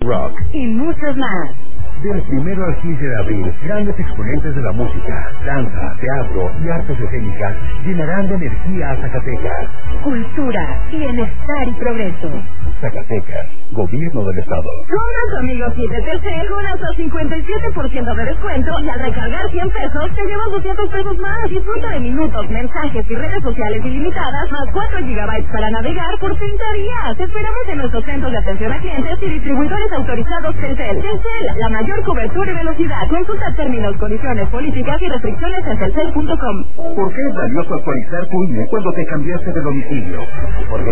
rock y muchos más. Del 1 al 15 de abril, grandes exponentes de la música, danza, teatro y artes escénicas llenarán de energía a Zacatecas. Cultura, bienestar y progreso. Zacatecas, Gobierno del Estado. Compra tu amigo 7TC con hasta 57% de descuento y al recargar 100 pesos te llevas 200 pesos más. Disfruta de minutos, mensajes y redes sociales ilimitadas más 4 gigabytes para navegar por 30 días. Te esperamos en nuestros centros de atención a clientes y distribuidores autorizados Telcel. Telcel, la mayor cobertura y velocidad. Consulta términos, condiciones, políticas y restricciones en telcel.com. ¿Por qué es valioso actualizar tu INE cuando te cambiaste de domicilio? Porque